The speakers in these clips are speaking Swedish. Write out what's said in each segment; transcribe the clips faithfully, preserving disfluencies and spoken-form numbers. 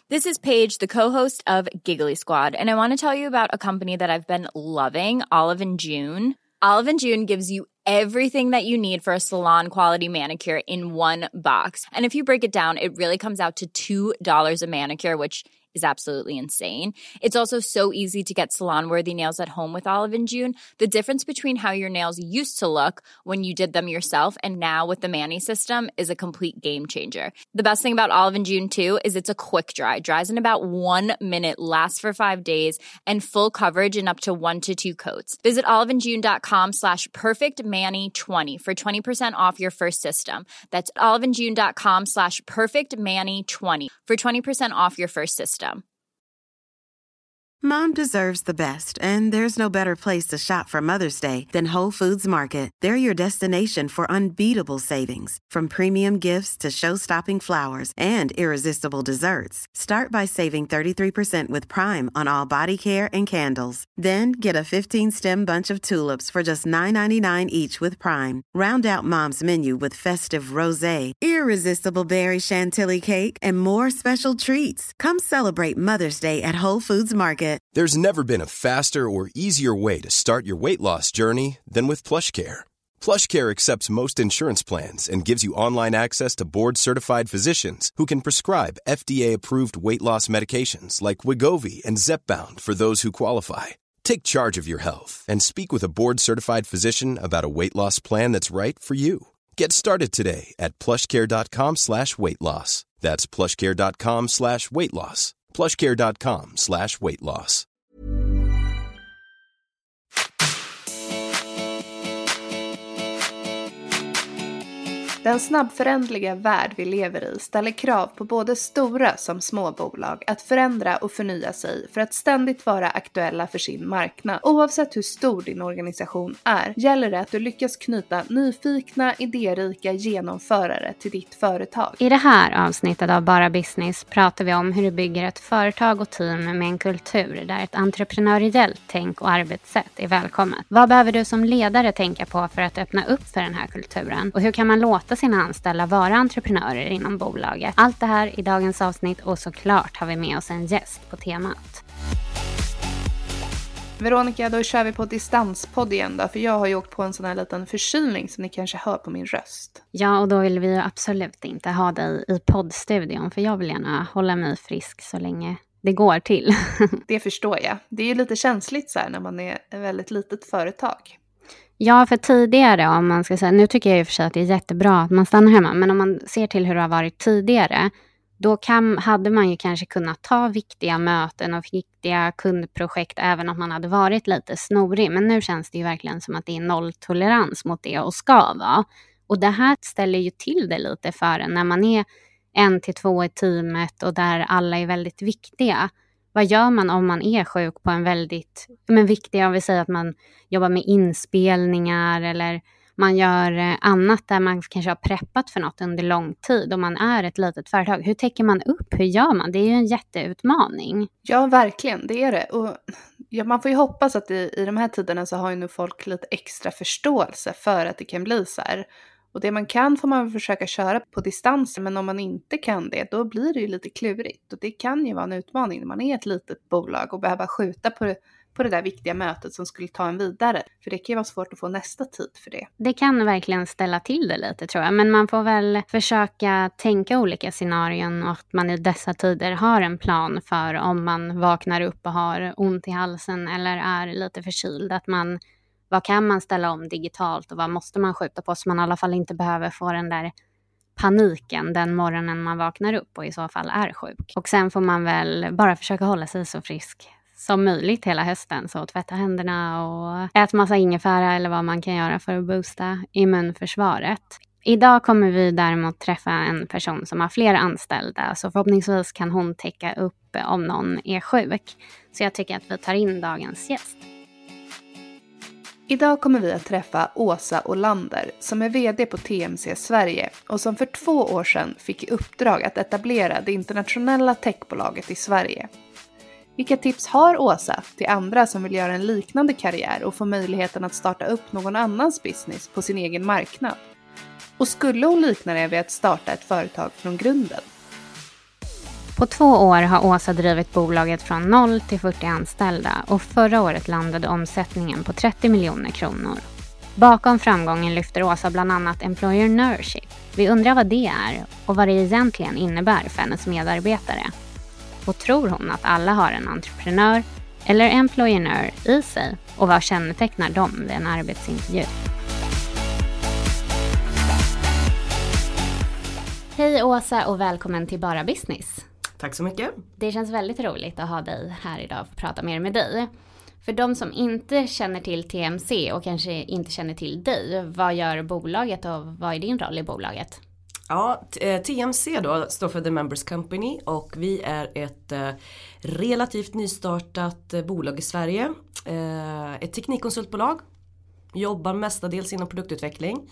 This is Paige, the co-host of Giggly Squad, and I want to tell you about a company that I've been loving, Olive and June. Olive and June gives you everything that you need for a salon-quality manicure in one box. And if you break it down, it really comes out to two dollars a manicure, which is absolutely insane. It's also so easy to get salon-worthy nails at home with Olive and June. The difference between how your nails used to look when you did them yourself and now with the Mani system is a complete game changer. The best thing about Olive and June, too, is it's a quick dry. Dries in about one minute, lasts for five days, and full coverage in up to one to two coats. Visit oliveandjune.com slash perfectmani20 for twenty percent off your first system. That's oliveandjune.com slash perfectmani20 for twenty percent off your first system. Mom deserves the best, and there's no better place to shop for Mother's Day than Whole Foods Market. They're your destination for unbeatable savings, from premium gifts to show-stopping flowers and irresistible desserts. Start by saving thirty-three percent with Prime on all body care and candles. Then get a fifteen-stem bunch of tulips for just nine ninety-nine each with Prime. Round out Mom's menu with festive rosé, irresistible berry chantilly cake, and more special treats. Come celebrate Mother's Day at Whole Foods Market. There's never been a faster or easier way to start your weight loss journey than with PlushCare. PlushCare accepts most insurance plans and gives you online access to board-certified physicians who can prescribe F D A-approved weight loss medications like Wegovy and Zepbound for those who qualify. Take charge of your health and speak with a board-certified physician about a weight loss plan that's right for you. Get started today at plushcare.com slash weight loss. That's plushcare.com slash weight loss. plushcare.com slash weight loss. Den snabbföränderliga värld vi lever i ställer krav på både stora som små bolag att förändra och förnya sig för att ständigt vara aktuella för sin marknad. Oavsett hur stor din organisation är, gäller det att du lyckas knyta nyfikna, idérika genomförare till ditt företag. I det här avsnittet av Bara Business pratar vi om hur du bygger ett företag och team med en kultur där ett entreprenöriellt tänk och arbetssätt är välkommet. Vad behöver du som ledare tänka på för att öppna upp för den här kulturen? Och hur kan man låta sina anställda vara entreprenörer inom bolaget? Allt det här i dagens avsnitt, och såklart har vi med oss en gäst på temat. Veronica, då kör vi på distanspodd igen då, för jag har ju åkt på en sån här liten förkylning som ni kanske hör på min röst. Ja, och då vill vi ju absolut inte ha dig i poddstudion, för jag vill gärna hålla mig frisk så länge det går till. Det förstår jag. Det är ju lite känsligt så här när man är ett väldigt litet företag. Ja, för tidigare, om man ska säga, nu tycker jag ju för sig att det är jättebra att man stannar hemma, men om man ser till hur det har varit tidigare, då kan, hade man ju kanske kunnat ta viktiga möten och viktiga kundprojekt även om man hade varit lite snorig. Men nu känns det ju verkligen som att det är nolltolerans mot det och ska vara. Och det här ställer ju till det lite för en när man är en till två i teamet och där alla är väldigt viktiga. Vad gör man om man är sjuk på en väldigt men viktig, jag vill säga att man jobbar med inspelningar eller man gör annat där man kanske har preppat för något under lång tid och man är ett litet företag. Hur täcker man upp? Hur gör man? Det är ju en jätteutmaning. Ja, verkligen. Det är det. Och ja, man får ju hoppas att i, i de här tiderna så har ju nu folk lite extra förståelse för att det kan bli så här. Och det man kan får man försöka köra på distans, men om man inte kan det, då blir det ju lite klurigt. Och det kan ju vara en utmaning när man är ett litet bolag och behöver skjuta på det, på det där viktiga mötet som skulle ta en vidare. För det kan ju vara svårt att få nästa tid för det. Det kan verkligen ställa till det lite, tror jag. Men man får väl försöka tänka olika scenarion och att man i dessa tider har en plan för om man vaknar upp och har ont i halsen eller är lite förkyld. Att man... Vad kan man ställa om digitalt och vad måste man skjuta på så man i alla fall inte behöver få den där paniken den morgonen man vaknar upp och i så fall är sjuk. Och sen får man väl bara försöka hålla sig så frisk som möjligt hela hösten. Så tvätta händerna och äta massa ingefära eller vad man kan göra för att boosta immunförsvaret. Idag kommer vi däremot träffa en person som har fler anställda, så förhoppningsvis kan hon täcka upp om någon är sjuk. Så jag tycker att vi tar in dagens gäst. Idag kommer vi att träffa Åsa Olander som är vd på T M C Sverige och som för två år sedan fick i uppdrag att etablera det internationella techbolaget i Sverige. Vilka tips har Åsa till andra som vill göra en liknande karriär och få möjligheten att starta upp någon annans business på sin egen marknad? Och skulle hon likna det vid att starta ett företag från grunden? På två år har Åsa drivit bolaget från noll till fyrtio anställda och förra året landade omsättningen på trettio miljoner kronor. Bakom framgången lyfter Åsa bland annat employership. Vi undrar vad det är och vad det egentligen innebär för hennes medarbetare. Och tror hon att alla har en entreprenör eller employer i sig och vad kännetecknar dem vid en arbetsintervju? Hej Åsa och välkommen till Bara Business. Tack så mycket. Det känns väldigt roligt att ha dig här idag och prata mer med dig. För de som inte känner till T M C och kanske inte känner till dig, vad gör bolaget och vad är din roll i bolaget? Ja, T M C då står för The Members Company och vi är ett eh, relativt nystartat eh, bolag i Sverige. Eh, ett teknikkonsultbolag, jobbar mestadels inom produktutveckling.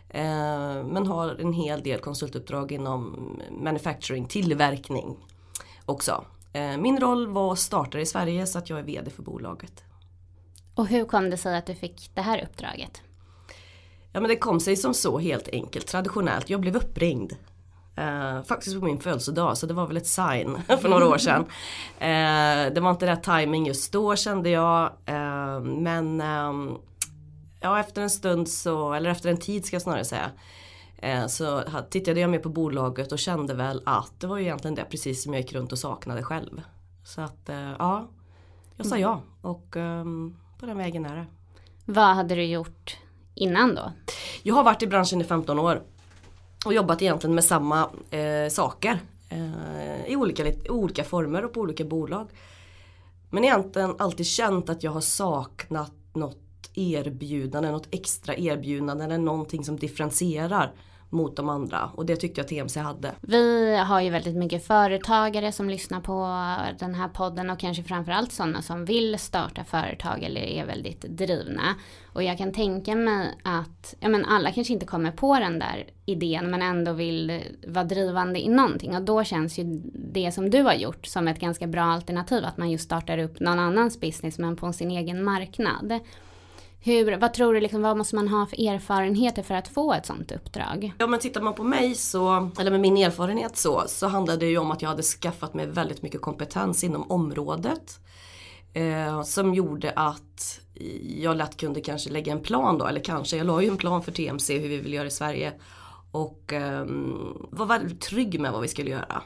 Eh, men har en hel del konsultuppdrag inom manufacturing, tillverkning också. Eh, min roll var att starta i Sverige så att jag är vd för bolaget. Och hur kom det sig att du fick det här uppdraget? Ja, men det kom sig som så helt enkelt, traditionellt. Jag blev uppringd. Eh, faktiskt på min födelsedag, så det var väl ett sign för några år sedan. Eh, det var inte rätt timing just då kände jag. Eh, men eh, ja, efter en stund så, eller efter en tid ska jag snarare säga. Eh, så tittade jag mer på bolaget och kände väl att det var ju egentligen det precis som jag gick runt och saknade själv. Så att eh, ja, jag sa ja och eh, på den vägen är det. Vad hade du gjort innan då? Jag har varit i branschen i femton år och jobbat egentligen med samma eh, saker eh, i olika, olika former och på olika bolag. Men egentligen alltid känt att jag har saknat något erbjudande, något extra erbjudande eller någonting som differentierar mot de andra. Och det tyckte jag T M C hade. Vi har ju väldigt mycket företagare som lyssnar på den här podden och kanske framförallt sådana som vill starta företag eller är väldigt drivna. Och jag kan tänka mig att ja, men alla kanske inte kommer på den där idén men ändå vill vara drivande i någonting. Och då känns ju det som du har gjort som ett ganska bra alternativ, att man just startar upp någon annans business men på sin egen marknad. Hur, vad tror du, liksom, vad måste man ha för erfarenheter för att få ett sånt uppdrag? Ja, men tittar man på mig så, eller med min erfarenhet så, så handlade det ju om att jag hade skaffat mig väldigt mycket kompetens inom området. Eh, som gjorde att jag lätt kunde kanske lägga en plan då, eller kanske, jag la ju en plan för T M C hur vi vill göra i Sverige. Och eh, var väldigt trygg med vad vi skulle göra.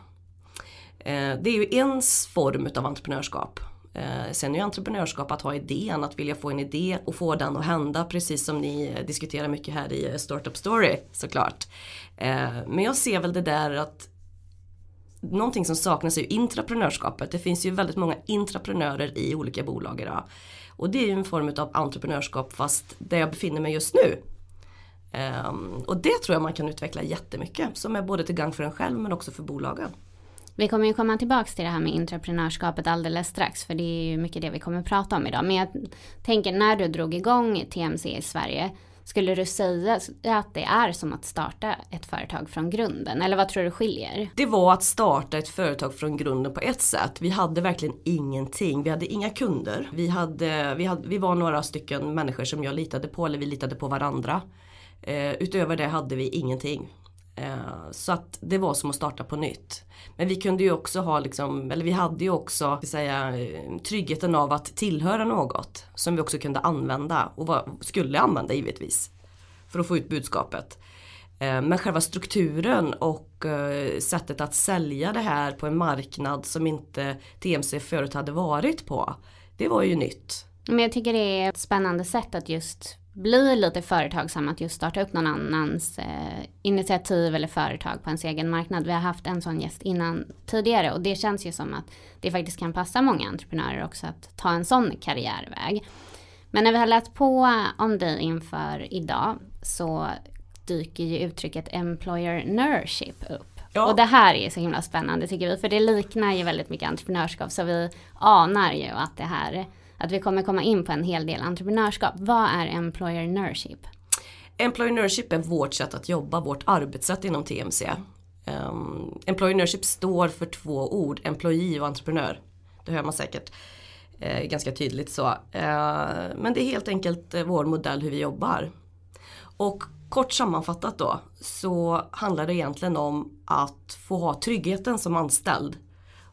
Eh, det är ju en form av entreprenörskap. Eh, sen är ju entreprenörskap att ha idén, att vilja få en idé och få den att hända, precis som ni diskuterar mycket här i Startup Story såklart. Eh, men jag ser väl det där att någonting som saknas är ju intraprenörskapet. Det finns ju väldigt många intraprenörer i olika bolag idag. Och det är ju en form av entreprenörskap fast där jag befinner mig just nu. Eh, och det tror jag man kan utveckla jättemycket som är både till gagn för en själv men också för bolagen. Vi kommer ju komma tillbaka till det här med entreprenörskapet alldeles strax, för det är ju mycket det vi kommer att prata om idag. Men jag tänker, när du drog igång T M C i Sverige, skulle du säga att det är som att starta ett företag från grunden? Eller vad tror du skiljer? Det var att starta ett företag från grunden på ett sätt. Vi hade verkligen ingenting. Vi hade inga kunder. Vi, hade, vi, hade, vi var några stycken människor som jag litade på, eller vi litade på varandra. Eh, utöver det hade vi ingenting. Så att det var som att starta på nytt. Men vi kunde ju också ha liksom, eller vi hade ju också ska säga, tryggheten av att tillhöra något som vi också kunde använda och var, skulle använda givetvis för att få ut budskapet. Men själva strukturen och sättet att sälja det här på en marknad som inte T M C förut hade varit på, det var ju nytt. Men jag tycker det är ett spännande sätt att just bli lite företagsam, att just starta upp någon annans eh, initiativ eller företag på ens egen marknad. Vi har haft en sån gäst innan tidigare och det känns ju som att det faktiskt kan passa många entreprenörer också att ta en sån karriärväg. Men när vi har läst på om dig inför idag så dyker ju uttrycket employership upp. Ja. Och det här är så himla spännande tycker vi, för det liknar ju väldigt mycket entreprenörskap, så vi anar ju att det här att vi kommer komma in på en hel del entreprenörskap. Vad är employership? Employership är vårt sätt att jobba, vårt arbetssätt inom T M C. Um, employership står för två ord, employee och entreprenör. Det hör man säkert eh, ganska tydligt så. Uh, men det är helt enkelt eh, vår modell hur vi jobbar. Och kort sammanfattat då så handlar det egentligen om att få ha tryggheten som anställd.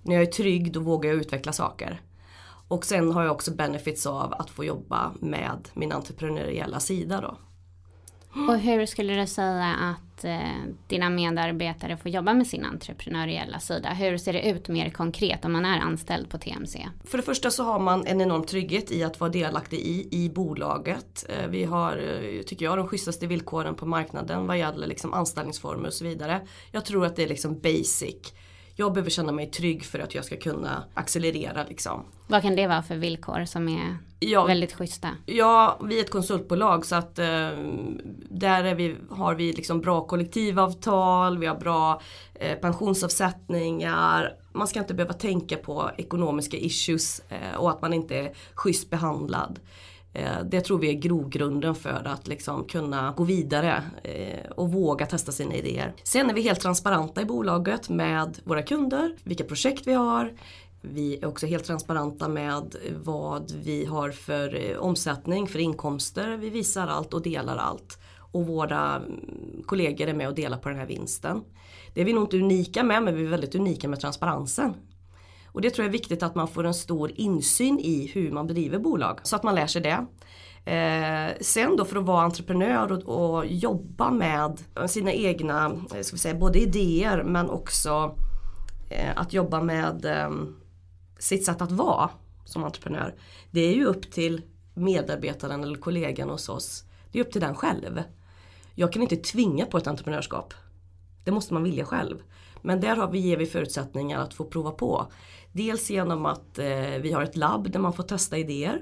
När jag är trygg då vågar jag utveckla saker. Och sen har jag också benefits av att få jobba med min entreprenöriella sida då. Och hur skulle du säga att eh, dina medarbetare får jobba med sin entreprenöriella sida? Hur ser det ut mer konkret om man är anställd på T M C? För det första så har man en enorm trygghet i att vara delaktig i, i bolaget. Eh, vi har, eh, tycker jag, de schysstaste villkoren på marknaden vad gäller liksom anställningsformer och så vidare. Jag tror att det är liksom basic. Jag behöver känna mig trygg för att jag ska kunna accelerera liksom. Vad kan det vara för villkor som är ja, väldigt schyssta? Ja, vi är ett konsultbolag så att eh, där är vi, har vi liksom bra kollektivavtal, vi har bra eh, pensionsavsättningar. Man ska inte behöva tänka på ekonomiska issues eh, och att man inte är schysst behandlad. Det tror vi är grogrunden för att liksom kunna gå vidare och våga testa sina idéer. Sen är vi helt transparenta i bolaget med våra kunder, vilka projekt vi har. Vi är också helt transparenta med vad vi har för omsättning, för inkomster. Vi visar allt och delar allt. Och våra kollegor är med och delar på den här vinsten. Det är vi nog inte unika med, men vi är väldigt unika med transparensen. Och det tror jag är viktigt att man får en stor insyn i hur man bedriver bolag. Så att man lär sig det. Eh, sen då för att vara entreprenör och, och jobba med sina egna ska vi säga, både idéer men också eh, att jobba med eh, sitt sätt att vara som entreprenör. Det är ju upp till medarbetaren eller kollegan hos oss. Det är upp till den själv. Jag kan inte tvinga på ett entreprenörskap. Det måste man vilja själv. Men där har vi, ger vi förutsättningar att få prova på. Dels genom att eh, vi har ett labb där man får testa idéer.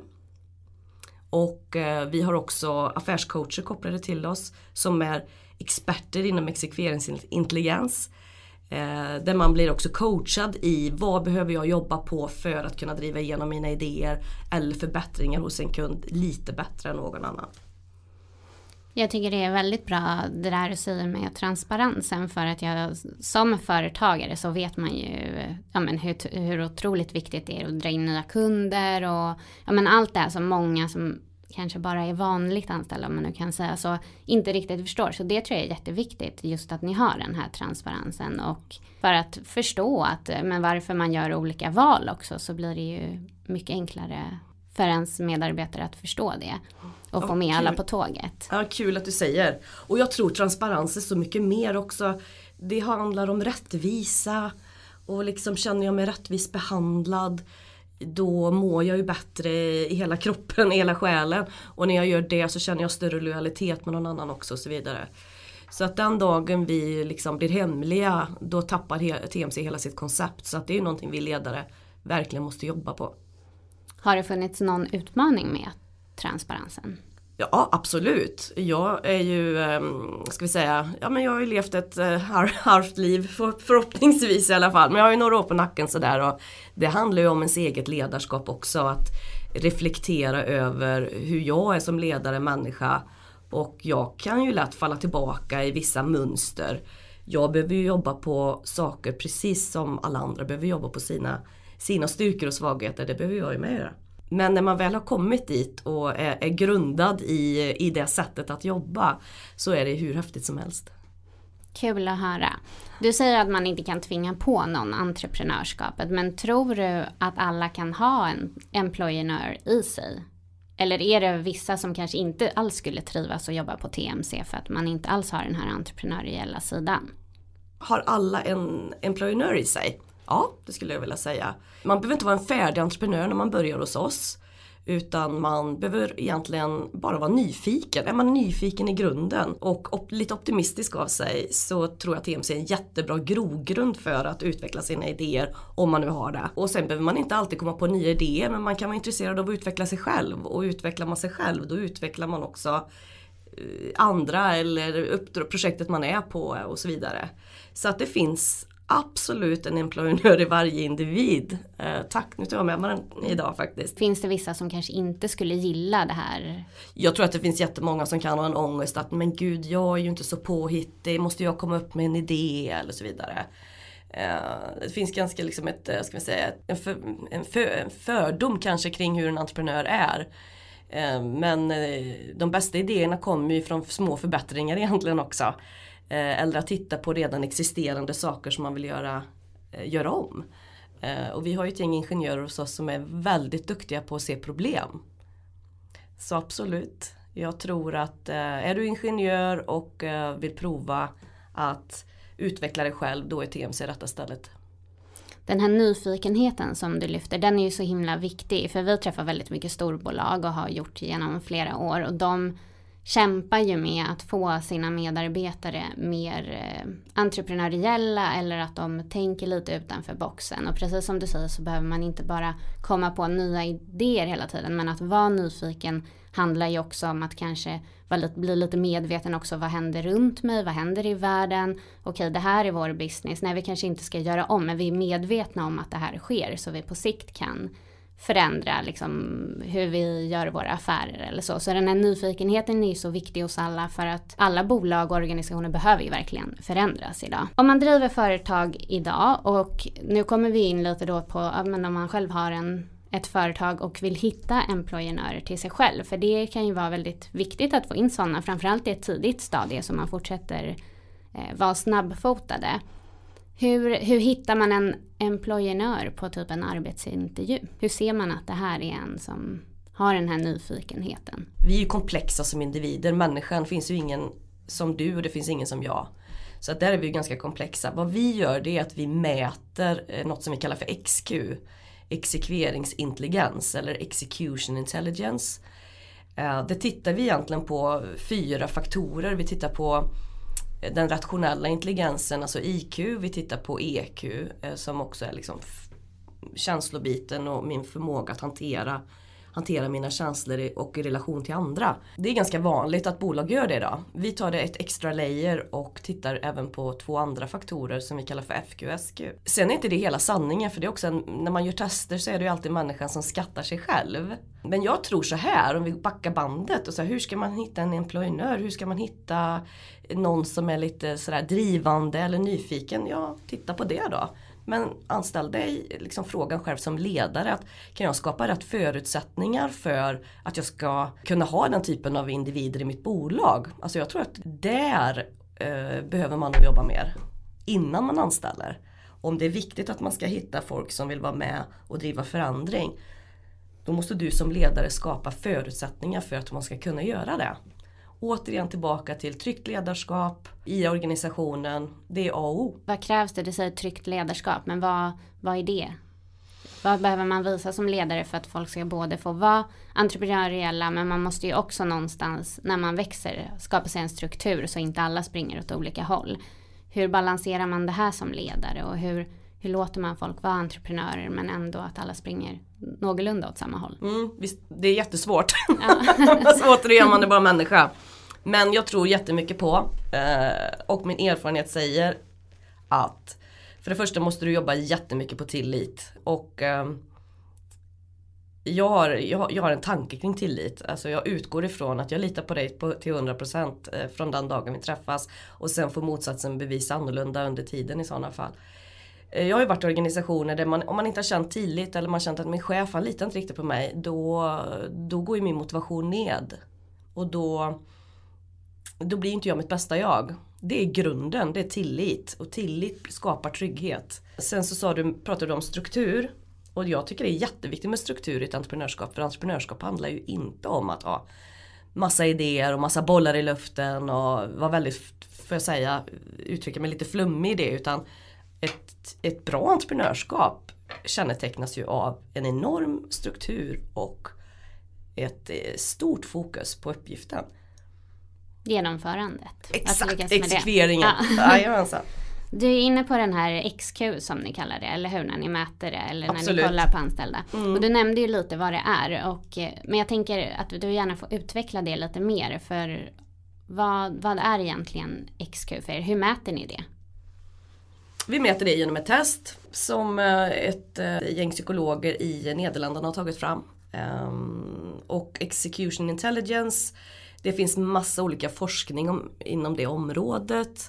Och eh, vi har också affärscoacher kopplade till oss som är experter inom exekveringsintelligens. Eh, där man blir också coachad i vad behöver jag jobba på för att kunna driva igenom mina idéer eller förbättringar hos en kund lite bättre än någon annan. Jag tycker det är väldigt bra det där du säger med transparensen, för att jag som företagare så vet man ju ja, men hur, hur otroligt viktigt det är att dra in nya kunder och ja, men allt det här som många som kanske bara är vanligt anställda, om man nu kan säga så, inte riktigt förstår. Så det tror jag är jätteviktigt, just att ni har den här transparensen, och för att förstå att men varför man gör olika val också, så blir det ju mycket enklare för ens medarbetare att förstå det och ja, få med kul. alla på tåget. Ja, kul att du säger. Och jag tror transparens är så mycket mer också. Det handlar om rättvisa och liksom känner jag mig rättvist behandlad, då mår jag ju bättre i hela kroppen, i hela själen. Och när jag gör det så känner jag större lojalitet med någon annan också och så vidare. Så att den dagen vi liksom blir hemliga, då tappar T M C hela sitt koncept. Så att det är ju någonting vi ledare verkligen måste jobba på. Har det funnits någon utmaning med transparensen? Ja, absolut. Jag är ju, ska vi säga, ja men jag har ju levt ett halvt liv, förhoppningsvis i alla fall. Men jag har ju några år på nacken sådär, och det handlar ju om ens eget ledarskap också. Att reflektera över hur jag är som ledare, människa. Och jag kan ju lätt falla tillbaka i vissa mönster. Jag behöver ju jobba på saker precis som alla andra behöver jobba på sina, sina styrkor och svagheter. Det behöver jag ju med göra. Men när man väl har kommit dit och är, är grundad i, i det sättet att jobba, så är det hur häftigt som helst. Kul att höra. Du säger att man inte kan tvinga på någon entreprenörskapet, men tror du att alla kan ha en employer i sig? Eller är det vissa som kanske inte alls skulle trivas och jobba på T M C för att man inte alls har den här entreprenöriella sidan? Har alla en employer i sig? Ja, det skulle jag vilja säga. Man behöver inte vara en färdig entreprenör när man börjar hos oss. Utan man behöver egentligen bara vara nyfiken. Är man nyfiken i grunden och op- lite optimistisk av sig, så tror jag att T M C är en jättebra grogrund för att utveckla sina idéer, om man nu har det. Och sen behöver man inte alltid komma på nya idéer, men man kan vara intresserad av att utveckla sig själv. Och utvecklar man sig själv, då utvecklar man också andra eller uppdrag, projektet man är på och så vidare. Så att det finns absolut en employer i varje individ. Eh, tack, nu tar jag med mig den idag faktiskt. Finns det vissa som kanske inte skulle gilla det här? Jag tror att det finns jättemånga som kan ha en ångest att men gud, jag är ju inte så påhittig, måste jag komma upp med en idé eller så vidare. Eh, det finns ganska liksom ett, ska vi säga, en, för, en, för, en fördom kanske kring hur en entreprenör är. Eh, men eh, de bästa idéerna kommer ju från små förbättringar egentligen också. Eller att titta på redan existerande saker som man vill göra, göra om. Och vi har ju ett gäng ingenjörer hos oss som är väldigt duktiga på att se problem. Så absolut, jag tror att är du ingenjör och vill prova att utveckla dig själv, då är T M C rätta stället. Den här nyfikenheten som du lyfter, den är ju så himla viktig. För vi träffar väldigt mycket storbolag och har gjort genom flera år. Och de kämpar ju med att få sina medarbetare mer eh, entreprenöriella eller att de tänker lite utanför boxen. Och precis som du säger så behöver man inte bara komma på nya idéer hela tiden. Men att vara nyfiken handlar ju också om att kanske vara lite, bli lite medveten också. Vad händer runt mig? Vad händer i världen? Okej, det här är vår business. Nej, vi kanske inte ska göra om, men vi är medvetna om att det här sker så vi på sikt kan förändra liksom, hur vi gör våra affärer eller så. Så den här nyfikenheten är ju så viktig hos alla för att alla bolag och organisationer behöver ju verkligen förändras idag. Om man driver företag idag och nu kommer vi in lite då på men om man själv har en, ett företag och vill hitta employenörer till sig själv. För det kan ju vara väldigt viktigt att få in sådana, framförallt i ett tidigt stadie så man fortsätter eh, vara snabbfotade. Hur, hur hittar man en employenör på typ en arbetsintervju? Hur ser man att det här är en som har den här nyfikenheten? Vi är ju komplexa som individer. Människan finns ju ingen som du och det finns ingen som jag. Så att där är vi ju ganska komplexa. Vad vi gör det är att vi mäter något som vi kallar för X Q. Exekveringsintelligens eller execution intelligence. Det tittar vi egentligen på fyra faktorer. Vi tittar på den rationella intelligensen, alltså I Q. Vi tittar på E Q som också är liksom känslobiten och min förmåga att hantera, hantera mina känslor och i relation till andra. Det är ganska vanligt att bolag gör det idag. Vi tar det ett extra layer och tittar även på två andra faktorer som vi kallar för F Q och S Q. Sen är inte det hela sanningen, för det är också en, när man gör tester så är det ju alltid människan som skattar sig själv. Men jag tror så här, om vi backar bandet och så här, hur ska man hitta en employenör? Hur ska man hitta någon som är lite sådär drivande eller nyfiken? Ja, titta på det då. Men anställ dig liksom frågan själv som ledare, att kan jag skapa rätt förutsättningar för att jag ska kunna ha den typen av individer i mitt bolag? Alltså jag tror att där eh, behöver man nog jobba mer innan man anställer. Om det är viktigt att man ska hitta folk som vill vara med och driva förändring, då måste du som ledare skapa förutsättningar för att man ska kunna göra det. Återigen tillbaka till tryggt ledarskap i organisationen. Det är A och O. Vad krävs det? Du säger tryggt ledarskap, men vad, vad är det? Vad behöver man visa som ledare för att folk ska både få vara entreprenöriella, men man måste ju också någonstans när man växer skapa sig en struktur så inte alla springer åt olika håll. Hur balanserar man det här som ledare och hur, hur låter man folk vara entreprenörer men ändå att alla springer någorlunda åt samma håll? Mm, visst, det är jättesvårt. Ja. Så återigen, man är bara människa. Men jag tror jättemycket på eh, och min erfarenhet säger att för det första måste du jobba jättemycket på tillit. Och eh, jag, har, jag, har, jag har en tanke kring tillit. Alltså jag utgår ifrån att jag litar på dig på, till hundra procent eh, från den dagen vi träffas. Och sen får motsatsen bevisa annorlunda under tiden i sådana fall. Jag har ju varit i organisationer där man, om man inte har känt tillit eller man har känt att min chef han litar inte riktigt på mig, då, då går ju min motivation ned. Och då, då blir inte jag mitt bästa jag. Det är grunden, det är tillit. Och tillit skapar trygghet. Sen så sa du, pratade du om struktur. Och jag tycker det är jätteviktigt med struktur i ett entreprenörskap. För entreprenörskap handlar ju inte om att ha massa idéer och massa bollar i luften. Och vara väldigt, får jag säga, uttrycka mig lite flummig i det. Utan ett, ett bra entreprenörskap kännetecknas ju av en enorm struktur och ett stort fokus på uppgiften. Genomförandet. Exakt, exekveringen. Ja. Ja, du är inne på den här X Q som ni kallar det, eller hur? När ni mäter det eller Absolut. När ni kollar på anställda. Mm. Och du nämnde ju lite vad det är. Och, men jag tänker att du gärna får utveckla det lite mer. För vad, vad är egentligen X Q för er? Hur mäter ni det? Vi mäter det genom ett test som ett gäng psykologer i Nederländerna har tagit fram. Och execution intelligence, det finns massa olika forskning om, inom det området.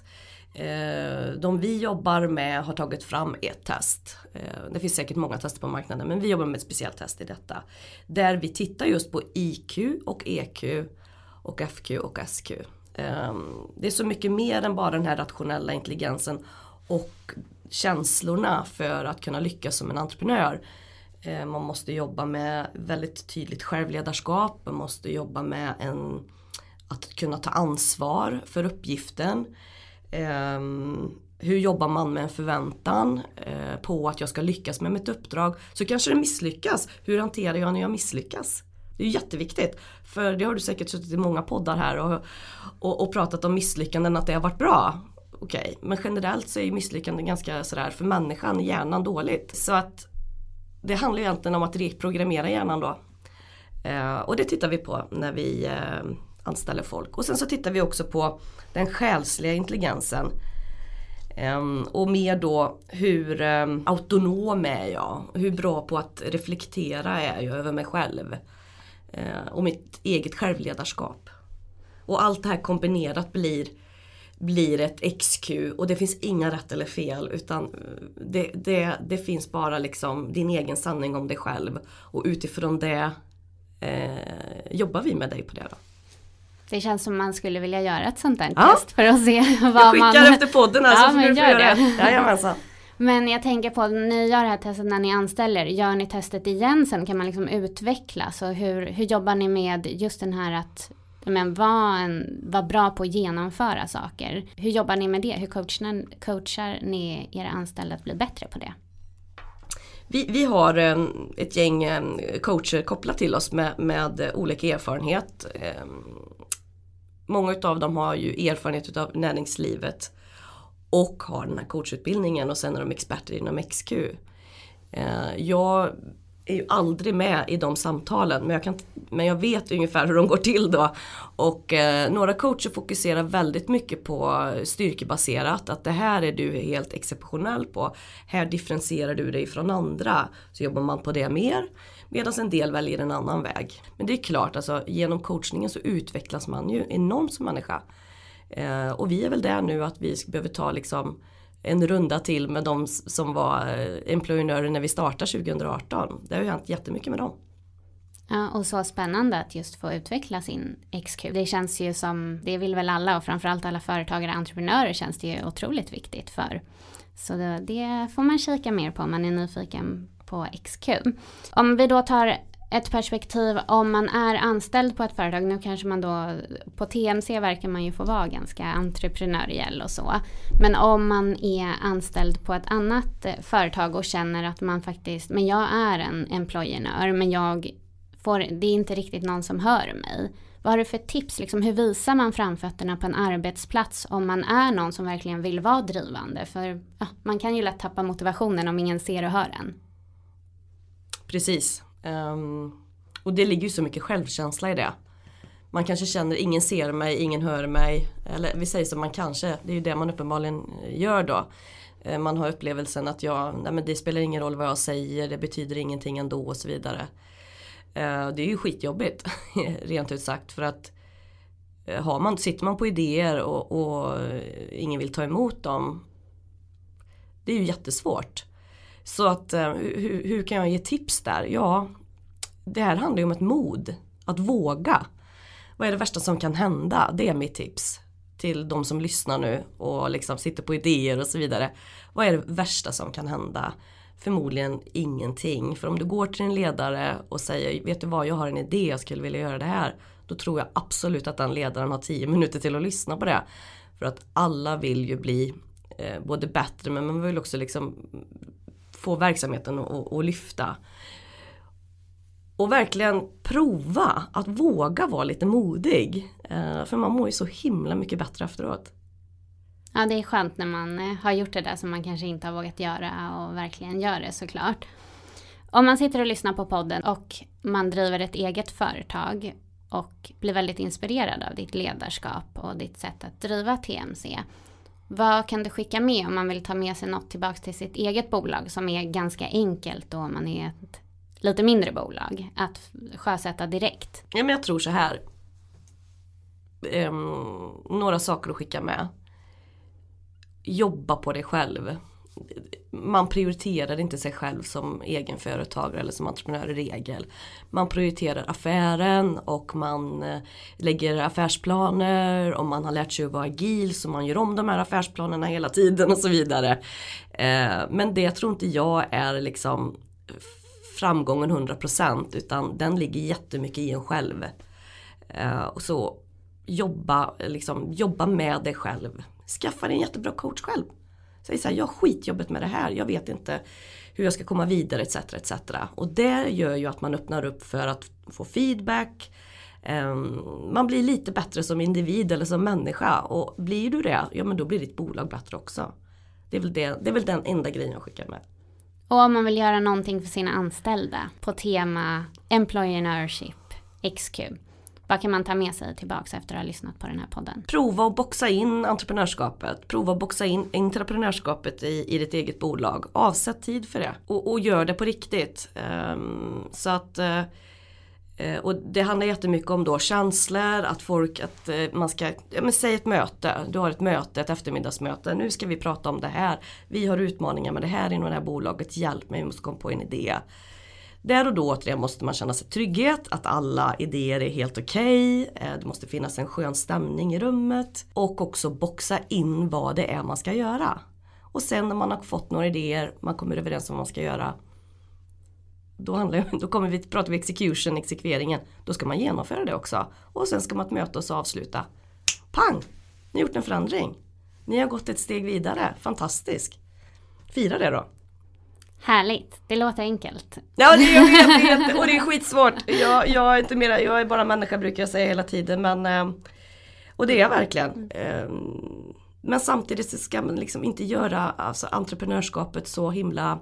De vi jobbar med har tagit fram ett test. Det finns säkert många tester på marknaden, men vi jobbar med ett speciellt test i detta. Där vi tittar just på I Q och E Q och F Q och S Q. Det är så mycket mer än bara den här rationella intelligensen. Och känslorna för att kunna lyckas som en entreprenör. Eh, man måste jobba med väldigt tydligt självledarskap. Man måste jobba med en, att kunna ta ansvar för uppgiften. Eh, hur jobbar man med en förväntan eh, på att jag ska lyckas med mitt uppdrag? Så kanske det misslyckas. Hur hanterar jag när jag misslyckas? Det är ju jätteviktigt. För det har du säkert suttit i många poddar här och, och, och pratat om misslyckanden, att det har varit bra. Okej, okay. Men generellt så är ju misslyckanden ganska sådär för människan, hjärnan, dåligt. Så att det handlar ju egentligen om att reprogrammera hjärnan då. Eh, och det tittar vi på när vi eh, anställer folk. Och sen så tittar vi också på den själsliga intelligensen. Um, och mer då hur um, autonom är jag, hur bra på att reflektera är jag över mig själv uh, och mitt eget självledarskap. Och allt det här kombinerat blir, blir ett X Q, och det finns inga rätt eller fel, utan det, det, det finns bara liksom din egen sanning om dig själv, och utifrån det uh, jobbar vi med dig på det då. Det känns som man skulle vilja göra ett sånt där ja. test för att se vad jag skickar man... efter podden här, ja, så får du få göra det. Jajamensan. Men jag tänker på, ni gör det här testet när ni anställer, gör ni testet igen sen? Kan man liksom utvecklas? Och hur, hur jobbar ni med just den här att men, vara, en, vara bra på att genomföra saker? Hur jobbar ni med det? Hur coachar, coachar ni era anställda att bli bättre på det? Vi, vi har en, ett gäng coacher kopplat till oss med, med olika erfarenhet. Många av dem har ju erfarenhet av näringslivet och har den här coachutbildningen, och sen är de experter inom X Q. Jag är ju aldrig med i de samtalen, men jag, kan, men jag vet ungefär hur de går till då. Och eh, några coacher fokuserar väldigt mycket på styrkebaserat, att det här är du helt exceptionell på. Här differentierar du dig från andra, så jobbar man på det mer. Medan en del väljer en annan väg. Men det är klart, alltså, genom coachningen så utvecklas man ju enormt som människa. Eh, och vi är väl där nu att vi behöver ta liksom en runda till med de som var employörer när vi startade tjugo arton. Det har ju hänt jättemycket med dem. Ja, och så spännande att just få utveckla sin X Q. Det känns ju som, det vill väl alla, och framförallt alla företagare och entreprenörer känns det ju otroligt viktigt för. Så det, det får man kika mer på om man är nyfiken på X Q. Om vi då tar ett perspektiv om man är anställd på ett företag, nu kanske man då på T M C verkar man ju få vara ganska entreprenöriell och så, men om man är anställd på ett annat företag och känner att man faktiskt, men jag är en employenör, men jag får, det är inte riktigt någon som hör mig. Vad har du för tips? Liksom, hur visar man framfötterna på en arbetsplats om man är någon som verkligen vill vara drivande? För ja, man kan ju lätt tappa motivationen om ingen ser och hör en. Precis. Um, och det ligger ju så mycket självkänsla i det. Man kanske känner ingen ser mig, ingen hör mig. Eller vi säger som man kanske, det är ju det man uppenbarligen gör då. Uh, man har upplevelsen att jag, nej men det spelar ingen roll vad jag säger, det betyder ingenting ändå och så vidare. Uh, det är ju skitjobbigt, rent ut sagt. För att uh, har man, sitter man på idéer och, och uh, ingen vill ta emot dem, det är ju jättesvårt. Så att uh, hur, hur kan jag ge tips där? Ja, det här handlar ju om ett mod. Att våga. Vad är det värsta som kan hända? Det är mitt tips till de som lyssnar nu och liksom sitter på idéer och så vidare. Vad är det värsta som kan hända? Förmodligen ingenting. För om du går till en ledare och säger, vet du vad, jag har en idé, jag skulle vilja göra det här. Då tror jag absolut att den ledaren har tio minuter till att lyssna på det. För att alla vill ju bli eh, både bättre, men man vill också liksom få verksamheten att, att lyfta. Och verkligen prova att våga vara lite modig. Eh, för man mår ju så himla mycket bättre efteråt. Ja, det är skönt när man har gjort det där som man kanske inte har vågat göra och verkligen gör det, såklart. Om man sitter och lyssnar på podden och man driver ett eget företag och blir väldigt inspirerad av ditt ledarskap och ditt sätt att driva T M C. Vad kan du skicka med om man vill ta med sig något tillbaka till sitt eget bolag som är ganska enkelt då man är ett lite mindre bolag att sjösätta direkt? Ja, men jag tror så här. Um, några saker att skicka med. Jobba på dig själv. man prioriterar inte sig själv som egenföretagare eller som entreprenör i regel. Man prioriterar affären och man lägger affärsplaner, och man har lärt sig att vara agil så man gör om de här affärsplanerna hela tiden och så vidare. Men det tror inte jag är liksom framgången hundra procent, utan den ligger jättemycket i en själv. Och så jobba, liksom, jobba med dig själv. Skaffa dig en jättebra coach själv. Säg så här, jag har skitjobbet med det här. Jag vet inte hur jag ska komma vidare et cetera et cetera. Och det gör ju att man öppnar upp för att få feedback. Man blir lite bättre som individ eller som människa. Och blir du det, ja men då blir ditt bolag bättre också. Det är väl, det, det är väl den enda grejen jag skickar med. Och om man vill göra någonting för sina anställda på tema Employership X Q. Vad kan man ta med sig tillbaka efter att ha lyssnat på den här podden? Prova att boxa in entreprenörskapet. Prova att boxa in entreprenörskapet i, i ditt eget bolag. Avsätt tid för det. Och, och gör det på riktigt. Um, så att... Uh, och det handlar jättemycket om då känslor, att folk, att man ska, ja men säg ett möte, du har ett möte, ett eftermiddagsmöte, nu ska vi prata om det här, vi har utmaningar med det här inom det här bolaget, hjälp mig, vi måste komma på en idé. Där och då till det måste man känna sig trygghet, att alla idéer är helt okej, okay. Det måste finnas en skön stämning i rummet och också boxa in vad det är man ska göra. Och sen när man har fått några idéer, man kommer överens om vad man ska göra, Då, handlar, då kommer vi prata om execution, exekveringen. Då ska man genomföra det också. Och sen ska man mötas och avsluta. Pang! Ni har gjort en förändring. Ni har gått ett steg vidare. Fantastiskt. Fira det då. Härligt. Det låter enkelt. Ja, det är, jag vet, och det är skitsvårt. Jag, jag, är inte mera, jag är bara människa, brukar jag säga hela tiden. Men, och det är jag verkligen. Men samtidigt ska man liksom inte göra alltså, entreprenörskapet så himla...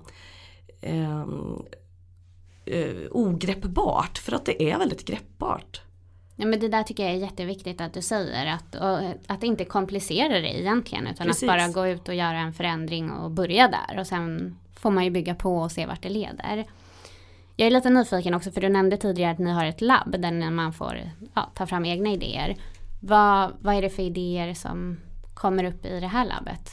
Um, Uh, ogreppbart, för att det är väldigt greppbart. Ja, men det där tycker jag är jätteviktigt att du säger, att, och, att inte komplicera det egentligen, utan Precis. att bara gå ut och göra en förändring och börja där, och sen får man ju bygga på och se vart det leder. Jag är lite nyfiken också, för du nämnde tidigare att ni har ett labb där man får ja, ta fram egna idéer. Vad, vad är det för idéer som kommer upp i det här labbet?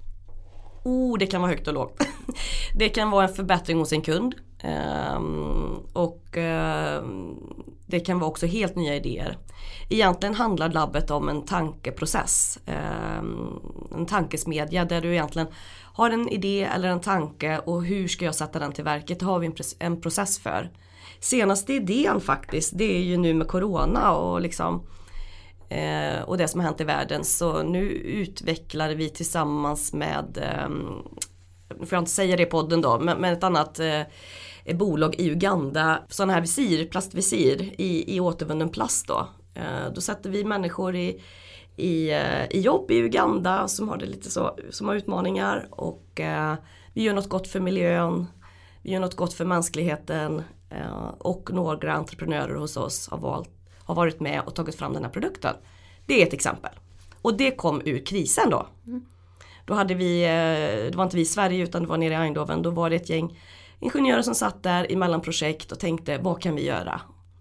Oh, det kan vara högt och lågt. Det kan vara en förbättring hos en kund. Um, och um, det kan vara också helt nya idéer. Egentligen handlar labbet om en tankeprocess. Um, en tankesmedja där du egentligen har en idé eller en tanke, och hur ska jag sätta den till verket? Det har vi en, en process för. Senaste idén faktiskt, det är ju nu med corona och liksom Eh, och det som har hänt i världen, så nu utvecklar vi tillsammans med eh, nu får jag inte säga det i podden då, men, men ett annat eh, bolag i Uganda, sådana här visir, plastvisir i, i återvunnen plast då. Eh, då sätter vi människor i, i, eh, i jobb i Uganda som har det lite så, som har utmaningar, och eh, vi gör något gott för miljön, vi gör något gott för mänskligheten, eh, och några entreprenörer hos oss har valt har varit med och tagit fram den här produkten. Det är ett exempel. Och det kom ur krisen då. Mm. Då hade vi, det var inte vi i Sverige utan det var nere i Eindhoven. Då var det ett gäng ingenjörer som satt där i mellanprojekt och tänkte, vad kan vi göra?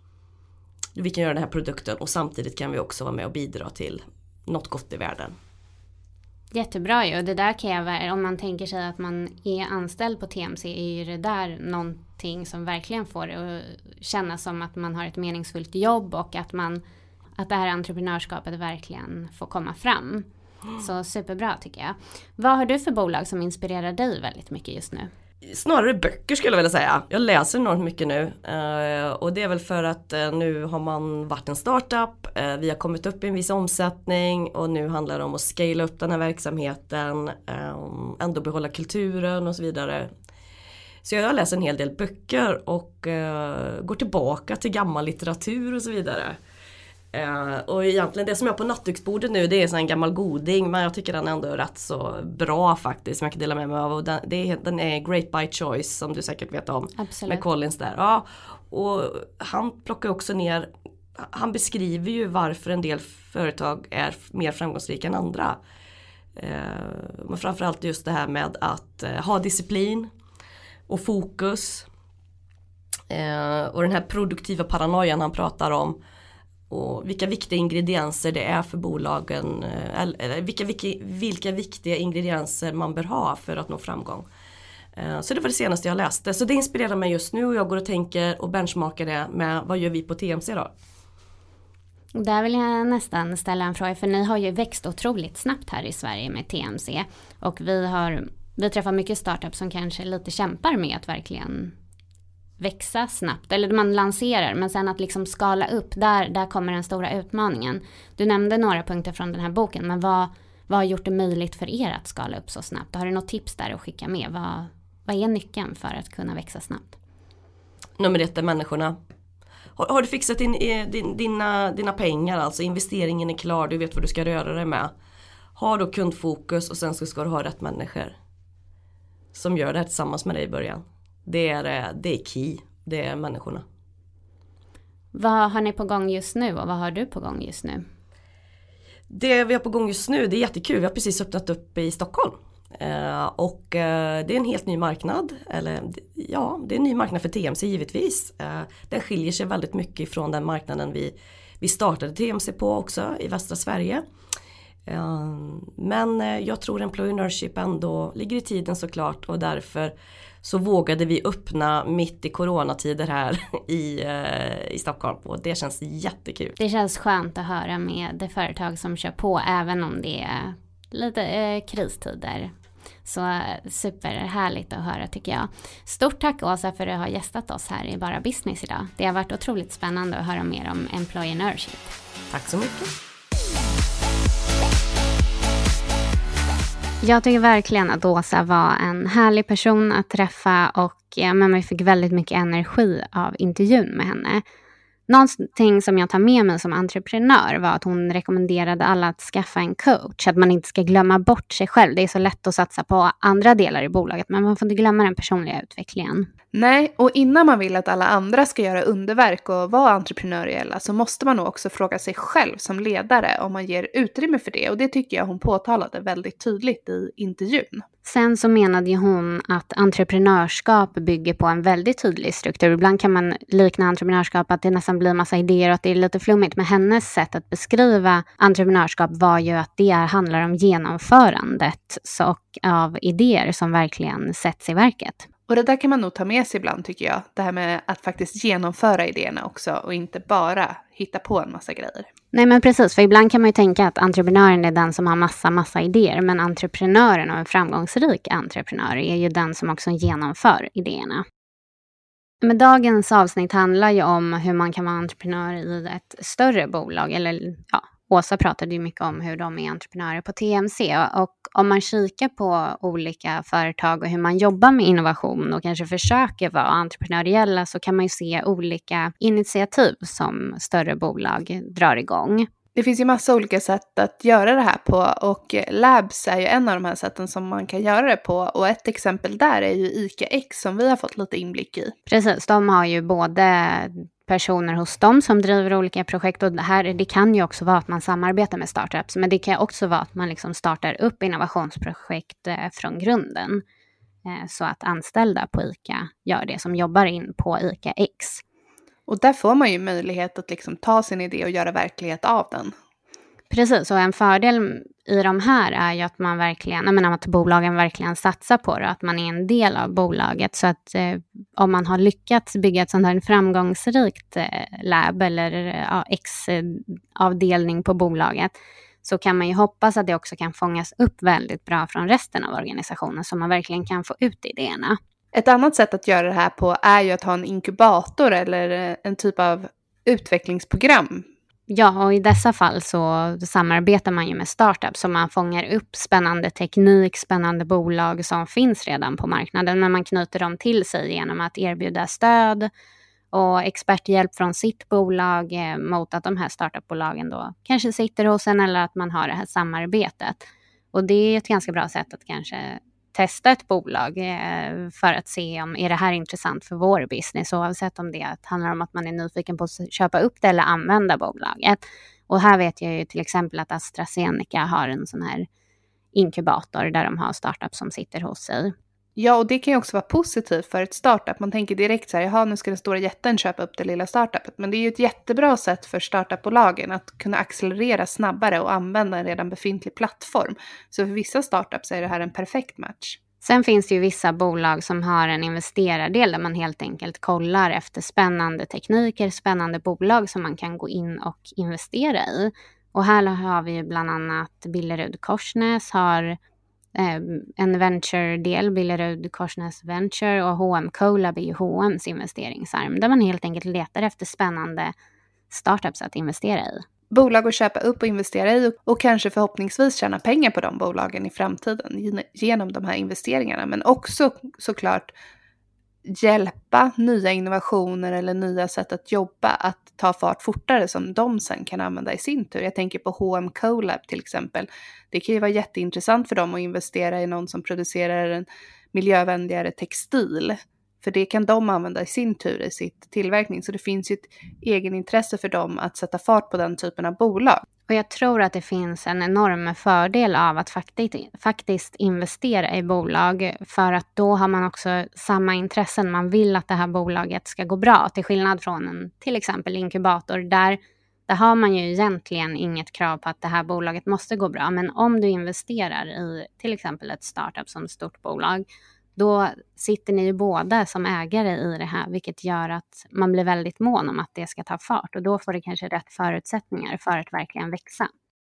Vi kan göra den här produkten, och samtidigt kan vi också vara med och bidra till något gott i världen. Jättebra ju. Och det där kan jag, om man tänker sig att man är anställd på T M C, är ju det där någonting som verkligen får det att kännas som att man har ett meningsfullt jobb, och att, man, att det här entreprenörskapet verkligen får komma fram. Så superbra tycker jag. Vad har du för bolag som inspirerar dig väldigt mycket just nu? Snarare böcker skulle jag vilja säga. Jag läser enormt mycket nu. Uh, och det är väl för att uh, nu har man varit en startup. Uh, vi har kommit upp i en viss omsättning. Och nu handlar det om att scala upp den här verksamheten. Um, ändå behålla kulturen och så vidare. Så jag läser en hel del böcker. Och uh, går tillbaka till gammal litteratur och så vidare. Uh, och egentligen det som jag har på nattduksbordet nu, det är en gammal goding, men jag tycker den är ändå rätt så bra faktiskt, som jag kan dela med mig av. Och den, det är, den är Great by Choice, som du säkert vet om. Absolut. Med Collins där. Ja, och han plockar också ner, han beskriver ju varför en del företag är mer framgångsrika än andra. Uh, men framförallt just det här med att uh, ha disciplin och fokus. Uh, och den här produktiva paranoian han pratar om. och vilka viktiga ingredienser det är för bolagen, eller vilka, vilka, vilka viktiga ingredienser man bör ha för att nå framgång. Så det var det senaste jag läste. Så det inspirerar mig just nu och jag går och tänker och benchmarkar det med vad gör vi på T M C då? Där vill jag nästan ställa en fråga, för ni har ju växt otroligt snabbt här i Sverige med T M C. Och vi har vi träffar mycket startups som kanske lite kämpar med att verkligen växa snabbt. Eller man lanserar, men sen att liksom skala upp, där, där kommer den stora utmaningen. Du nämnde några punkter från den här boken, men vad, vad har gjort det möjligt för er att skala upp så snabbt? Har du något tips där att skicka med? Vad, vad är nyckeln för att kunna växa snabbt? Nummer ett är människorna. Har, har du fixat din, din, dina, dina pengar, alltså investeringen är klar, du vet vad du ska röra dig med. Har då kundfokus och sen så ska du ha rätt människor som gör det här tillsammans med dig i början. Det är, det är key, det är människorna. Vad har ni på gång just nu och vad har du på gång just nu? Det vi har på gång just nu, det är jättekul. Vi har precis öppnat upp i Stockholm. Uh, och uh, det är en helt ny marknad. Eller ja, det är en ny marknad för T M C givetvis. Uh, den skiljer sig väldigt mycket från den marknaden vi, vi startade T M C på också i västra Sverige. Uh, men uh, jag tror employership ändå ligger i tiden såklart, och därför så vågade vi öppna mitt i coronatider här i, uh, i Stockholm, och det känns jättekul. Det känns skönt att höra med det företag som kör på även om det är lite uh, kristider. Så superhärligt att höra tycker jag. Stort tack Åsa för att du har gästat oss här i Bara Business idag. Det har varit otroligt spännande att höra mer om employership. Tack så mycket. Jag tycker verkligen att Åsa var en härlig person att träffa, och ja, men man fick väldigt mycket energi av intervjun med henne. Någonting som jag tar med mig som entreprenör var att hon rekommenderade alla att skaffa en coach. Att man inte ska glömma bort sig själv. Det är så lätt att satsa på andra delar i bolaget, men man får inte glömma den personliga utvecklingen. Nej, och innan man vill att alla andra ska göra underverk och vara entreprenöriella så måste man nog också fråga sig själv som ledare om man ger utrymme för det. Och det tycker jag hon påtalade väldigt tydligt i intervjun. Sen så menade ju hon att entreprenörskap bygger på en väldigt tydlig struktur. Ibland kan man likna entreprenörskap att det nästan blir massa idéer och att det är lite flummigt. Men hennes sätt att beskriva entreprenörskap var ju att det handlar om genomförandet och av idéer som verkligen sätts i verket. Och det där kan man nog ta med sig ibland tycker jag. Det här med att faktiskt genomföra idéerna också och inte bara hitta på en massa grejer. Nej men precis, för ibland kan man ju tänka att entreprenören är den som har massa, massa idéer. Men entreprenören och en framgångsrik entreprenör är ju den som också genomför idéerna. Men dagens avsnitt handlar ju om hur man kan vara entreprenör i ett större bolag. Eller ja, Åsa pratade ju mycket om hur de är entreprenörer på T M C. Och om man kikar på olika företag och hur man jobbar med innovation och kanske försöker vara entreprenöriella, så kan man ju se olika initiativ som större bolag drar igång. Det finns ju massa olika sätt att göra det här på, och Labs är ju en av de här sätten som man kan göra det på. Och ett exempel där är ju ICAX som vi har fått lite inblick i. Precis, de har ju både personer hos dem som driver olika projekt, och det här det kan ju också vara att man samarbetar med startups, men det kan också vara att man liksom startar upp innovationsprojekt eh, från grunden eh, så att anställda på ICA gör det, som jobbar in på ICAX. Och där får man ju möjlighet att liksom ta sin idé och göra verklighet av den. Precis, och en fördel i de här är ju att man verkligen, jag menar, att bolagen verkligen satsar på det, att man är en del av bolaget. Så att eh, om man har lyckats bygga ett sånt här framgångsrikt eh, lab eller ja, X-avdelning på bolaget, så kan man ju hoppas att det också kan fångas upp väldigt bra från resten av organisationen, så man verkligen kan få ut idéerna. Ett annat sätt att göra det här på är ju att ha en inkubator eller en typ av utvecklingsprogram. Ja, och i dessa fall så samarbetar man ju med startups, så man fångar upp spännande teknik, spännande bolag som finns redan på marknaden, men man knyter dem till sig genom att erbjuda stöd och experthjälp från sitt bolag mot att de här startupbolagen då kanske sitter hos en, eller att man har det här samarbetet. Och det är ett ganska bra sätt att kanske testa ett bolag för att se om är det här intressant för vår business, oavsett om det handlar om att man är nyfiken på att köpa upp det eller använda bolaget. Och här vet jag ju till exempel att AstraZeneca har en sån här inkubator där de har startups som sitter hos sig. Ja, och det kan ju också vara positivt för ett startup. Man tänker direkt så här, jaha, nu ska den stora jätten köpa upp det lilla startupet. Men det är ju ett jättebra sätt för startupbolagen att kunna accelerera snabbare och använda en redan befintlig plattform. Så för vissa startups är det här en perfekt match. Sen finns det ju vissa bolag som har en investerardel där man helt enkelt kollar efter spännande tekniker, spännande bolag som man kan gå in och investera i. Och här har vi ju bland annat Billerud Korsnäs har en venture-del, Billerud Korsnäs Venture, och H M Colab är ju H och M's investeringsarm där man helt enkelt letar efter spännande startups att investera i. Bolag att köpa upp och investera i och kanske förhoppningsvis tjäna pengar på de bolagen i framtiden genom de här investeringarna. Men också såklart hjälpa nya innovationer eller nya sätt att jobba att ta fart fortare som de sen kan använda i sin tur. Jag tänker på H och M Colab till exempel. Det kan ju vara jätteintressant för dem att investera i någon som producerar en miljövänligare textil. För det kan de använda i sin tur i sitt tillverkning. Så det finns ju ett egenintresse för dem att sätta fart på den typen av bolag. Och jag tror att det finns en enorm fördel av att faktiskt, faktiskt investera i bolag. För att då har man också samma intressen. Man vill att det här bolaget ska gå bra. Till skillnad från en till exempel inkubator. Där, där har man ju egentligen inget krav på att det här bolaget måste gå bra. Men om du investerar i till exempel ett startup som ett stort bolag, då sitter ni ju båda som ägare i det här, vilket gör att man blir väldigt mån om att det ska ta fart och då får det kanske rätt förutsättningar för att verkligen växa.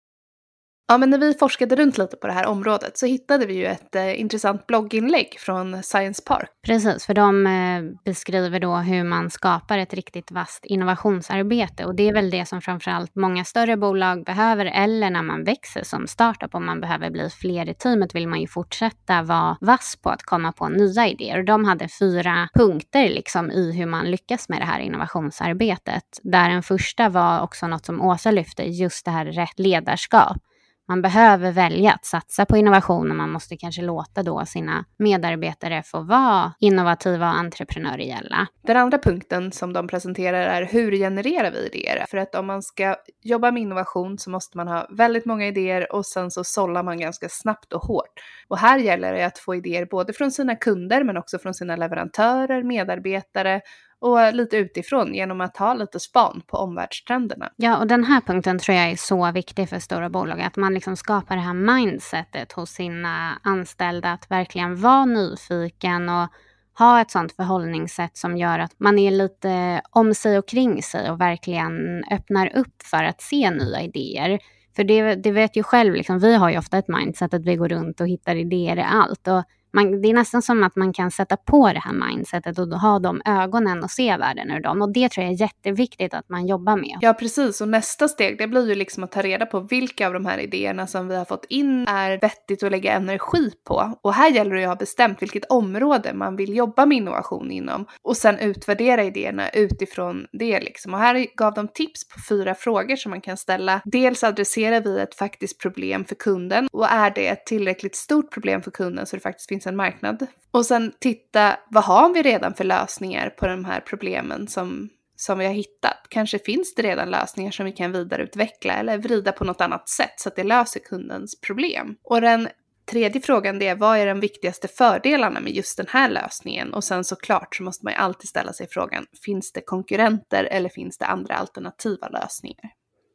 Ja, men när vi forskade runt lite på det här området så hittade vi ju ett eh, intressant blogginlägg från Science Park. Precis, för de eh, beskriver då hur man skapar ett riktigt vasst innovationsarbete och det är väl det som framförallt många större bolag behöver, eller när man växer som startup och man behöver bli fler i teamet vill man ju fortsätta vara vass på att komma på nya idéer. Och de hade fyra punkter liksom i hur man lyckas med det här innovationsarbetet. Där den första var också något som Åsa lyfte, just det här rätt ledarskap. Man behöver välja att satsa på innovation och man måste kanske låta då sina medarbetare få vara innovativa och entreprenöriella. Den andra punkten som de presenterar är hur genererar vi idéer? För att om man ska jobba med innovation så måste man ha väldigt många idéer och sen så sållar man ganska snabbt och hårt. Och här gäller det att få idéer både från sina kunder men också från sina leverantörer, medarbetare och lite utifrån genom att ha lite span på omvärldstrenderna. Ja, och den här punkten tror jag är så viktig för stora bolag. Att man liksom skapar det här mindsetet hos sina anställda. Att verkligen vara nyfiken och ha ett sånt förhållningssätt som gör att man är lite om sig och kring sig. Och verkligen öppnar upp för att se nya idéer. För det, det vet ju själv, liksom, vi har ju ofta ett mindset att vi går runt och hittar idéer i allt. Och man, det är nästan som att man kan sätta på det här mindsetet och ha de ögonen och se världen ur dem. Och det tror jag är jätteviktigt att man jobbar med. Ja, precis. Och nästa steg det blir ju liksom att ta reda på vilka av de här idéerna som vi har fått in är vettigt att lägga energi på. Och här gäller det att ha bestämt vilket område man vill jobba med innovation inom. Och sen utvärdera idéerna utifrån det liksom. Och här gav de tips på fyra frågor som man kan ställa. Dels adresserar vi ett faktiskt problem för kunden. Och är det ett tillräckligt stort problem för kunden så det faktiskt finns en marknad. Och sen titta, vad har vi redan för lösningar på de här problemen som, som vi har hittat? Kanske finns det redan lösningar som vi kan vidareutveckla eller vrida på något annat sätt så att det löser kundens problem. Och den tredje frågan det är, vad är de viktigaste fördelarna med just den här lösningen? Och sen såklart så måste man ju alltid ställa sig frågan, finns det konkurrenter eller finns det andra alternativa lösningar?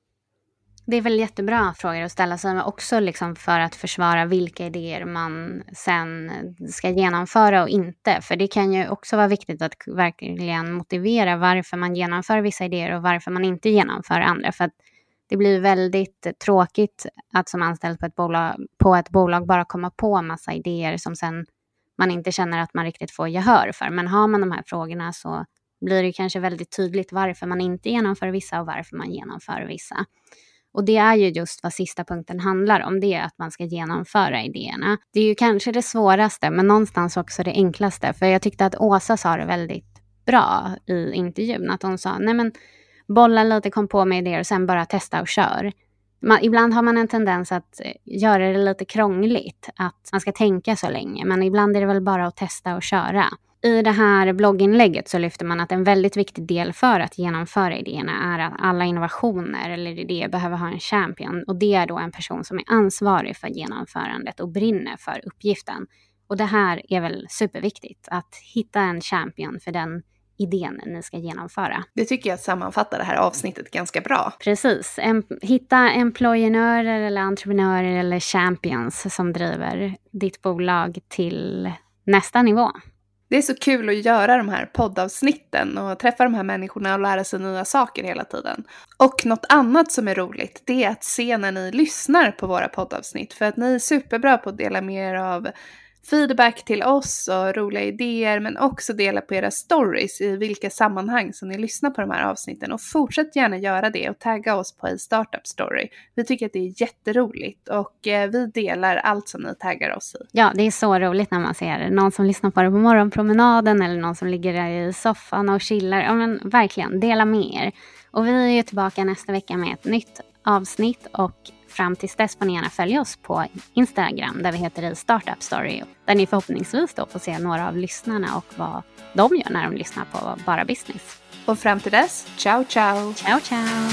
Det är väl jättebra frågor att ställa sig, men också liksom för att försvara vilka idéer man sen ska genomföra och inte. För det kan ju också vara viktigt att verkligen motivera varför man genomför vissa idéer och varför man inte genomför andra. För att det blir väldigt tråkigt att som anställd på ett bolag, på ett bolag bara komma på en massa idéer som sen man inte känner att man riktigt får gehör för. Men har man de här frågorna så blir det kanske väldigt tydligt varför man inte genomför vissa och varför man genomför vissa. Och det är ju just vad sista punkten handlar om, det är att man ska genomföra idéerna. Det är ju kanske det svåraste men någonstans också det enklaste. För jag tyckte att Åsa sa det väldigt bra i intervjun. Att hon sa, nej men bolla lite, kom på med idéer och sen bara testa och kör. Man, ibland har man en tendens att göra det lite krångligt. Att man ska tänka så länge. Men ibland är det väl bara att testa och köra. I det här blogginlägget så lyfter man att en väldigt viktig del för att genomföra idéerna är att alla innovationer eller idéer behöver ha en champion. Och det är då en person som är ansvarig för genomförandet och brinner för uppgiften. Och det här är väl superviktigt, att hitta en champion för den idén ni ska genomföra. Det tycker jag sammanfattar det här avsnittet ganska bra. Precis. En, hitta employenörer eller entreprenörer eller champions som driver ditt bolag till nästa nivå. Det är så kul att göra de här poddavsnitten och träffa de här människorna och lära sig nya saker hela tiden. Och något annat som är roligt, det är att se när ni lyssnar på våra poddavsnitt. För att ni är superbra på att dela med er av feedback till oss och roliga idéer, men också dela på era stories i vilka sammanhang som ni lyssnar på de här avsnitten. Och fortsätt gärna göra det och tagga oss på en startup story. Vi tycker att det är jätteroligt och eh, vi delar allt som ni taggar oss i. Ja, det är så roligt när man ser någon som lyssnar på det på morgonpromenaden eller någon som ligger där i soffan och chillar. Ja, men verkligen, dela med er. Och vi är ju tillbaka nästa vecka med ett nytt avsnitt, och fram tills dess får ni gärna följa oss på Instagram där vi heter i Startup Story, där ni förhoppningsvis då får se några av lyssnarna och vad de gör när de lyssnar på Bara Business. Och fram till dess, ciao ciao! Ciao ciao!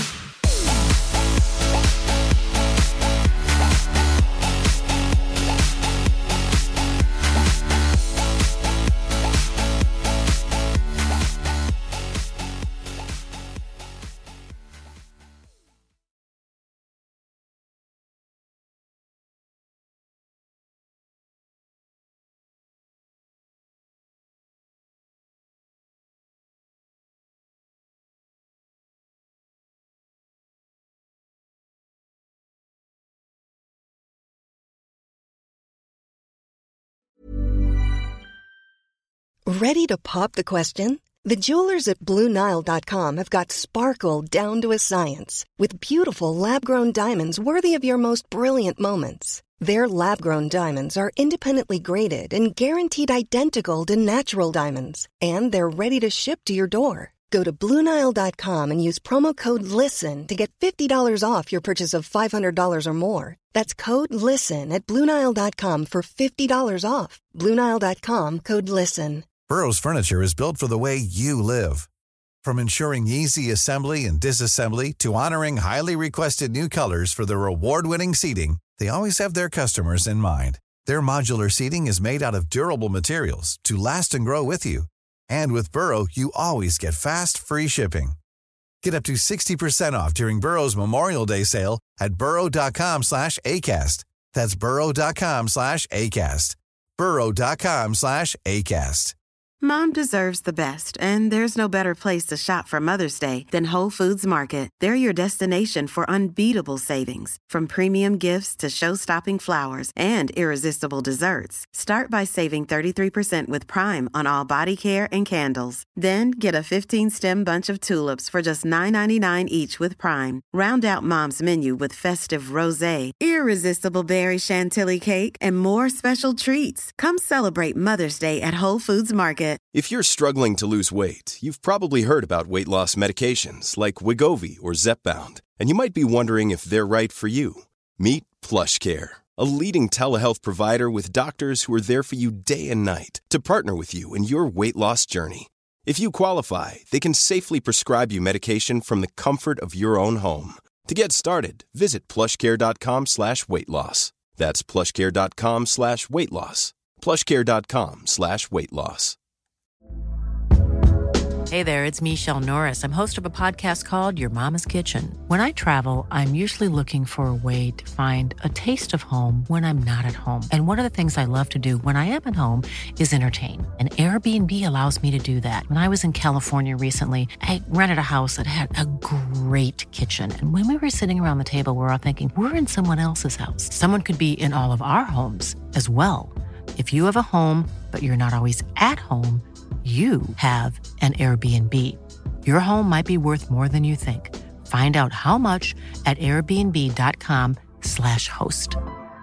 Ready to pop the question? The jewelers at Blue Nile dot com have got sparkle down to a science with beautiful lab-grown diamonds worthy of your most brilliant moments. Their lab-grown diamonds are independently graded and guaranteed identical to natural diamonds, and they're ready to ship to your door. Go to Blue Nile dot com and use promo code LISTEN to get fifty dollars off your purchase of five hundred dollars or more. That's code LISTEN at Blue Nile dot com for fifty dollars off. Blue Nile dot com, code LISTEN. Burrow's furniture is built for the way you live. From ensuring easy assembly and disassembly to honoring highly requested new colors for their award-winning seating, they always have their customers in mind. Their modular seating is made out of durable materials to last and grow with you. And with Burrow, you always get fast, free shipping. Get up to sixty percent off during Burrow's Memorial Day sale at burrow dot com slash ACAST. That's burrow dot com slash ACAST. burrow dot com slash ACAST. Mom deserves the best, and there's no better place to shop for Mother's Day than Whole Foods Market. They're your destination for unbeatable savings, from premium gifts to show-stopping flowers and irresistible desserts. Start by saving thirty-three percent with Prime on all body care and candles. Then get a fifteen-stem bunch of tulips for just nine ninety-nine each with Prime. Round out Mom's menu with festive rosé, irresistible berry chantilly cake, and more special treats. Come celebrate Mother's Day at Whole Foods Market. If you're struggling to lose weight, you've probably heard about weight loss medications like Wegovy or Zepbound, and you might be wondering if they're right for you. Meet PlushCare, a leading telehealth provider with doctors who are there for you day and night to partner with you in your weight loss journey. If you qualify, they can safely prescribe you medication from the comfort of your own home. To get started, visit plushcare.com slash weight loss. That's plushcare.com slash weight loss. plushcare.com slash weight loss. Hey there, it's Michelle Norris. I'm host of a podcast called Your Mama's Kitchen. When I travel, I'm usually looking for a way to find a taste of home when I'm not at home. And one of the things I love to do when I am at home is entertain. And Airbnb allows me to do that. When I was in California recently, I rented a house that had a great kitchen. And when we were sitting around the table, we were all thinking, we're in someone else's house. Someone could be in all of our homes as well. If you have a home, but you're not always at home, you have an Airbnb. Your home might be worth more than you think. Find out how much at airbnb.com slash host.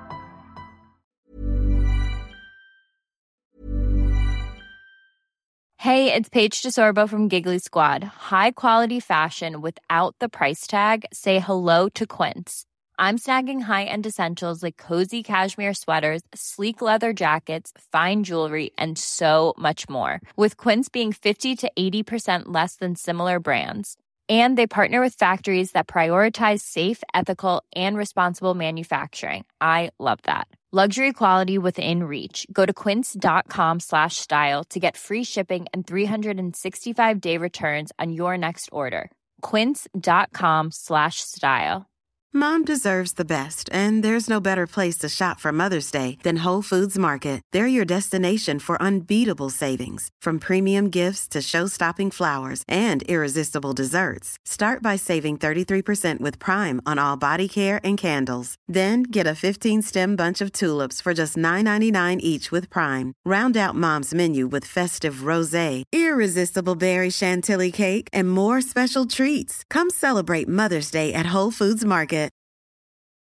Hey, it's Paige DeSorbo from Giggly Squad. High quality fashion without the price tag. Say hello to Quince. I'm snagging high-end essentials like cozy cashmere sweaters, sleek leather jackets, fine jewelry, and so much more. With Quince being fifty to eighty percent less than similar brands. And they partner with factories that prioritize safe, ethical, and responsible manufacturing. I love that. Luxury quality within reach. Go to quince.com slash style to get free shipping and three sixty-five day returns on your next order. Quince.com slash style. Mom deserves the best, and there's no better place to shop for Mother's Day than Whole Foods Market. They're your destination for unbeatable savings, from premium gifts to show-stopping flowers and irresistible desserts. Start by saving thirty-three percent with Prime on all body care and candles. Then get a fifteen-stem bunch of tulips for just nine ninety-nine each with Prime. Round out Mom's menu with festive rosé, irresistible berry chantilly cake, and more special treats. Come celebrate Mother's Day at Whole Foods Market.